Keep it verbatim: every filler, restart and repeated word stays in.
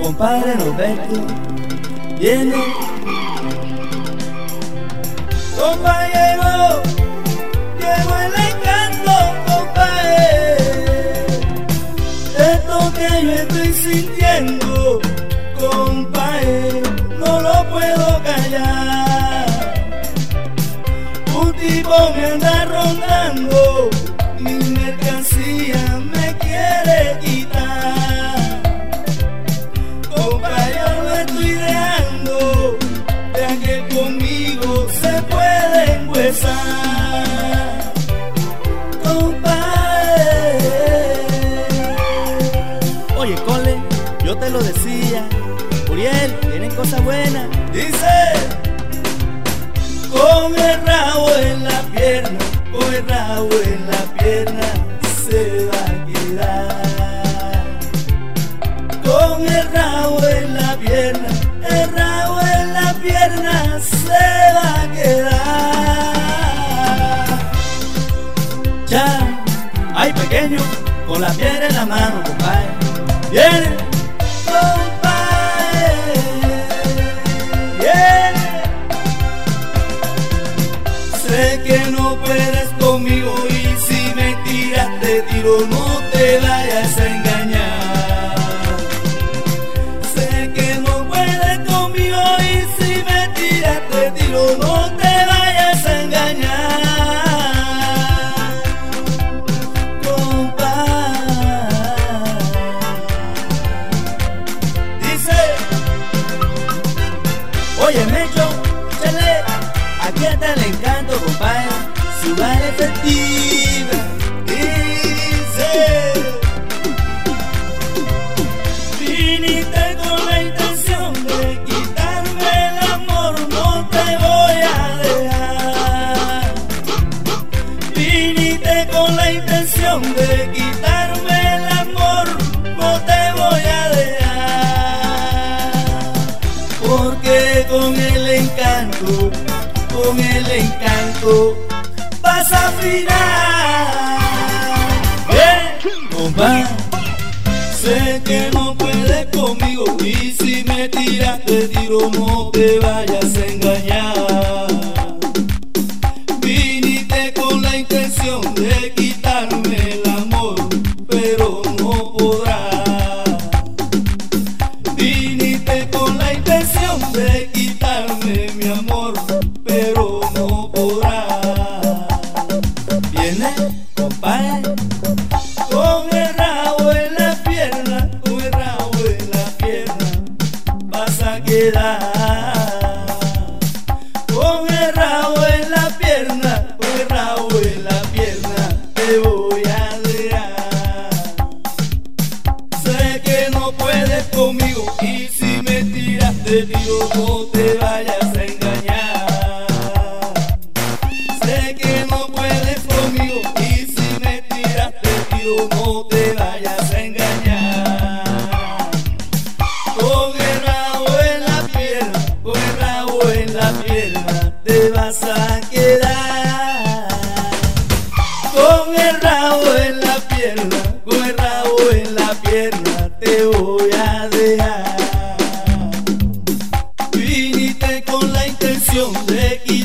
compadre Roberto viene. Compañero, llegó el encanto, compadre. Esto que yo estoy sintiendo, compadre, no lo puedo callar. Un tipo me anda rondando, mi mercancía me quiere quitar. Compadre, yo lo estoy dejando, ya que conmigo se puede enguesar. Compadre. Oye, Cole, yo te lo decía, Uriel, tienen cosas buenas. Dice, con el rabo en la pierna, con el rabo en la pierna se va a quedar. Con el rabo en la pierna, el rabo en la pierna se va a quedar. Ya, ay pequeño, con la piedra en la mano, compadre. Viene, compadre, viene. Sé que no puedes conmigo y si me tiras te tiro, no te vayas a engañar. Sé que no puedes conmigo y si me tiras te tiro, no te vayas a engañar. Compadre. Dice, oye Mecho, chale, aquí está el encanto, compadre, su vale efectiva. Dice, viniste con la intención de quitarme el amor, no te voy a dejar. Viniste con la intención de quitarme el amor, no te voy a dejar. Porque con el encanto, con el encanto vas a afinar. Bien, compadre, sé que no puedes conmigo y si me tiras te tiro, no te vayas a engañar. Viniste con la intención de quitarme el amor, pero no podrás. Viniste con la intención de quitarme mi amor, pero no podrás. Viene, compadre, con el rabo en la pierna, con el rabo en la pierna vas a quedar. Con el rabo en la pierna, con el rabo en la pierna te voy a dejar. Sé que no puedes conmigo y si me tiras te tiro, no te vayas a engañar. Sé que no puedes conmigo y si me tiras te tiro, no te vayas a engañar. Con el rabo en la pierna, con el rabo en la pierna te vas a quedar. Con el rabo en la pierna, con el rabo en la pierna te voy a dejar. Viniste con la intención de quitar